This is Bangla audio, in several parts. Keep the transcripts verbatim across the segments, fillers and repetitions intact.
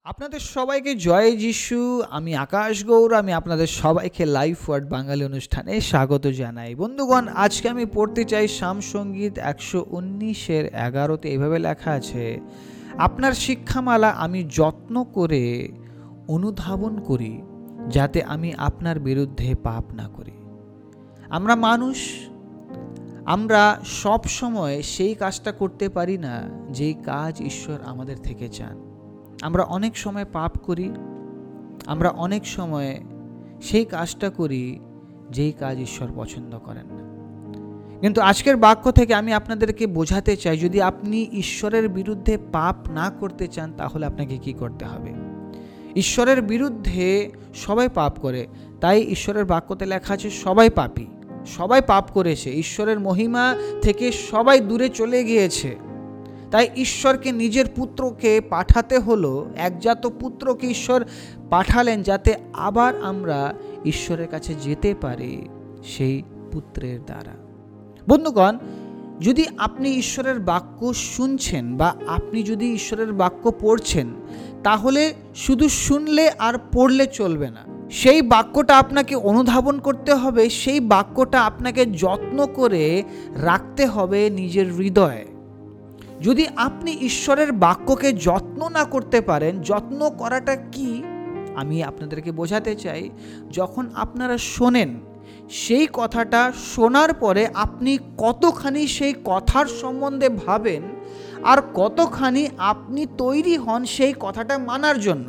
আপনাদের সবাইকে জয় যিশু। আমি আকাশ গৌর। আমি আপনাদের সবাইকে লাইফ ওয়ার্ড বাঙালি অনুষ্ঠানে স্বাগত জানাই। বন্ধুগণ, আজকে আমি পড়তে চাই সাম সঙ্গীত একশো উনিশের এগারোতে এভাবে লেখা আছে, আপনার শিক্ষামালা আমি যত্ন করে অনুধাবন করি, যাতে আমি আপনার বিরুদ্ধে পাপ না করি। আমরা মানুষ, আমরা সব সময় সেই কাজটা করতে পারি না যেই কাজ ঈশ্বর আমাদের থেকে চান। আমরা অনেক সময় পাপ করি, আমরা অনেক সময় সেই কাজটা করি যেই কাজ ঈশ্বর পছন্দ করেন না। কিন্তু আজকের বাক্য থেকে আমি আপনাদেরকে বোঝাতে চাই, যদি আপনি ঈশ্বরের বিরুদ্ধে পাপ না করতে চান তাহলে আপনাকে কি করতে হবে। ঈশ্বরের বিরুদ্ধে সবাই পাপ করে, তাই ঈশ্বরের বাক্যতে লেখা আছে সবাই পাপী, সবাই পাপ করেছে, ঈশ্বরের মহিমা থেকে সবাই দূরে চলে গিয়েছে। তাই ঈশ্বরকে নিজের পুত্রকে পাঠাতে হলো, একজাত পুত্রকে ঈশ্বর পাঠালেন যাতে আবার আমরা ঈশ্বরের কাছে যেতে পারি সেই পুত্রের দ্বারা। বন্ধুগণ, যদি আপনি ঈশ্বরের বাক্য শুনছেন বা আপনি যদি ঈশ্বরের বাক্য পড়ছেন, তাহলে শুধু শুনলে আর পড়লে চলবে না। সেই বাক্যটা আপনাকে অনুধাবন করতে হবে, সেই বাক্যটা আপনাকে যত্ন করে রাখতে হবে নিজের হৃদয়ে। যদি আপনি ঈশ্বরের বাক্যকে যত্ন না করতে পারেন, যত্ন করাটা কি আমি আপনাদেরকে বোঝাতে চাই। যখন আপনারা শোনেন, সেই কথাটা শোনার পরে আপনি কতখানি সেই কথার সম্বন্ধে ভাবেন আর কতখানি আপনি তৈরি হন সেই কথাটা মানার জন্য,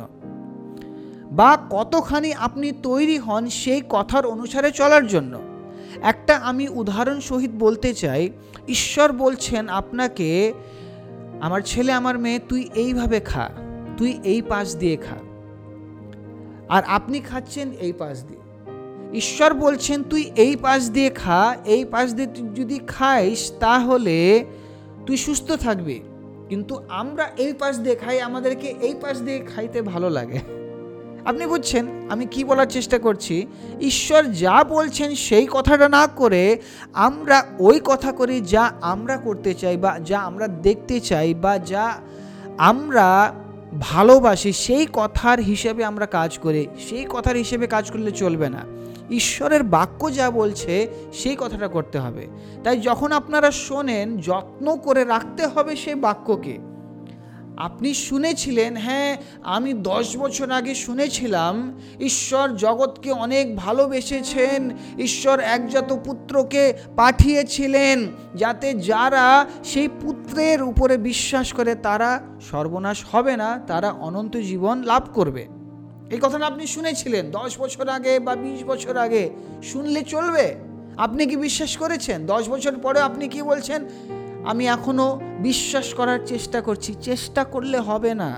বা কতখানি আপনি তৈরি হন সেই কথার অনুসারে চলার জন্য। একটা আমি উদাহরণ সহিত বলতে চাই। ঈশ্বর বলছেন আপনাকে, আমার ছেলে, আমার মেয়ে, তুই এইভাবে খা, তুই এই পাশ দিয়ে খা, আর আপনি খাচ্ছেন এই পাশ দিয়ে। ঈশ্বর বলছেন তুই এই পাশ দিয়ে খা, এই পাশ দিয়ে তুই যদি খাইস তাহলে তুই সুস্থ থাকবি। কিন্তু আমরা এই পাশ দিয়ে খাই, আমাদেরকে এই পাশ দিয়ে খাইতে ভালো লাগে। আপনি বুঝছেন আমি কি বলার চেষ্টা করছি? ঈশ্বর যা বলছেন সেই কথাটা না করে আমরা ওই কথা করি যা আমরা করতে চাই, বা যা আমরা দেখতে চাই, বা যা আমরা ভালোবাসি, সেই কথার হিসেবে আমরা কাজ করি। সেই কথার হিসেবে কাজ করলে চলবে না। ঈশ্বরের বাক্য যা বলছে সেই কথাটা করতে হবে। তাই যখন আপনারা শোনেন, যত্ন করে রাখতে হবে সেই বাক্যকে। আপনি শুনেছিলেন, হ্যাঁ আমি দশ বছর আগে শুনেছিলাম ঈশ্বর জগৎকে অনেক ভালোবেসেছেন, ঈশ্বর একজাত পুত্রকে পাঠিয়েছিলেন যাতে যারা সেই পুত্রের উপরে বিশ্বাস করে তারা সর্বনাশ হবে না, তারা অনন্ত জীবন লাভ করবে। এই কথাটা আপনি শুনেছিলেন দশ বছর আগে বা বিশ বছর আগে। শুনলে চলবে? আপনি কি বিশ্বাস করেছেন? দশ বছর পরে আপনি কি বলছেন? আমি এখনো বিশ্বাস করার চেষ্টা করছি। চেষ্টা করলে হবে না,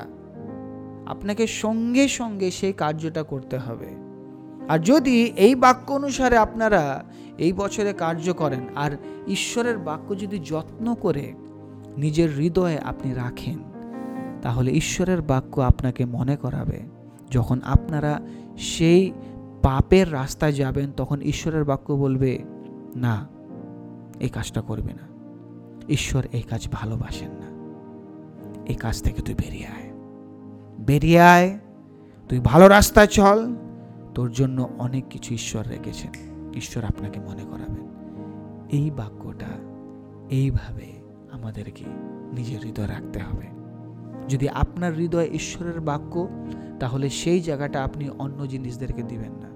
আপনাকে সঙ্গে সঙ্গে সেই কার্যটা করতে হবে। আর যদি এই বাক্য অনুসারে আপনারা এই বছরে কার্য করেন, আর ঈশ্বরের বাক্য যদি যত্ন করে নিজের হৃদয়ে আপনি রাখেন, তাহলে ঈশ্বরের বাক্য আপনাকে মনে করাবে, যখন আপনারা সেই পাপের রাস্তায় যাবেন, তখন ঈশ্বরের বাক্য বলবে, না, এই কাজটা করবে না, ঈশ্বর এই কাজ ভালোবাসেন না, এই কাজ থেকে তুই বেরিয়ে আয়, বেরিয়ে আয়, তুই ভালো রাস্তায় চল, তোর জন্য অনেক কিছু ঈশ্বর রেখেছেন। ঈশ্বর আপনাকে মনে করাবেন। এই বাক্যটা এইভাবে আমাদেরকে নিজের হৃদয় রাখতে হবে। যদি আপনার হৃদয় ঈশ্বরের বাক্য, তাহলে সেই জায়গাটা আপনি অন্য জিনিসদেরকে দিবেন না,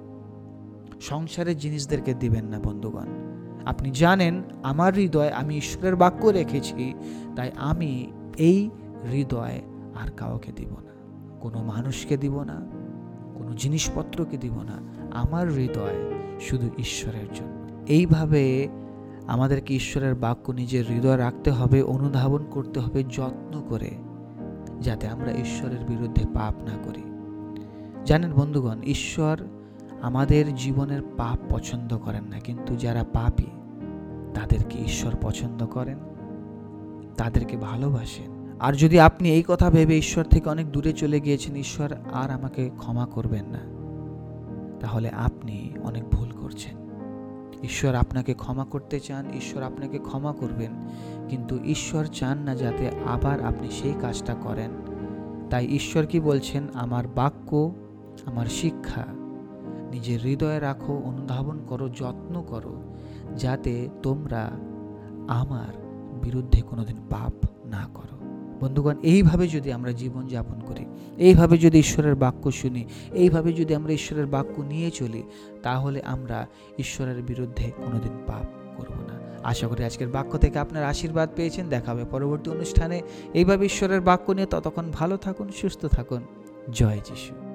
সংসারের জিনিসদেরকে দিবেন না। বন্ধুগণ, আপনি জানেন আমার হৃদয় আমি ঈশ্বরের বাক্য রেখেছি, তাই আমি এই হৃদয় আর কাউকে দিব না, কোনো মানুষকে দিব না, কোনো জিনিসপত্রকে দিব না। আমার হৃদয় শুধু ঈশ্বরের জন্য। এইভাবে আমাদেরকে ঈশ্বরের বাক্য নিজের হৃদয় রাখতে হবে, অনুধাবন করতে হবে যত্ন করে, যাতে আমরা ঈশ্বরের বিরুদ্ধে পাপ না করি। জানেন বন্ধুগণ, ঈশ্বর আমাদের জীবনের পাপ পছন্দ করেন না, কিন্তু যারা পাপী তাদেরকে ঈশ্বর পছন্দ করেন, তাদেরকে ভালোবাসেন। আর যদি আপনি এই কথা ভেবে ঈশ্বর থেকে অনেক দূরে চলে গিয়েছেন, ঈশ্বর আর আমাকে ক্ষমা করবেন না, তাহলে আপনি অনেক ভুল করছেন। ঈশ্বর আপনাকে ক্ষমা করতে চান, ঈশ্বর আপনাকে ক্ষমা করবেন, কিন্তু ঈশ্বর চান না যাতে আবার আপনি সেই কাজটা করেন তাই ঈশ্বর কি বলছেন, আমার বাক্য, আমার শিক্ষা নিজের হৃদয়ে রাখো, অনুধাবন করো, যত্ন করো, যাতে তোমরা আমার বিরুদ্ধে কোনোদিন পাপ না করো। বন্ধুগণ, এইভাবে যদি আমরা জীবন যাপন করি, এইভাবে যদি ঈশ্বরের বাক্য শুনি, এইভাবে যদি আমরা ঈশ্বরের বাক্য নিয়ে চলি, তাহলে আমরা ঈশ্বরের বিরুদ্ধে কোনোদিন পাপ করব না। আশা করি আজকের বাক্য থেকে আপনার আশীর্বাদ পেয়েছেন। দেখা হবে পরবর্তী অনুষ্ঠানে এইভাবে ঈশ্বরের বাক্য নিয়ে। ততক্ষণ ভালো থাকুন, সুস্থ থাকুন। জয় যিশু।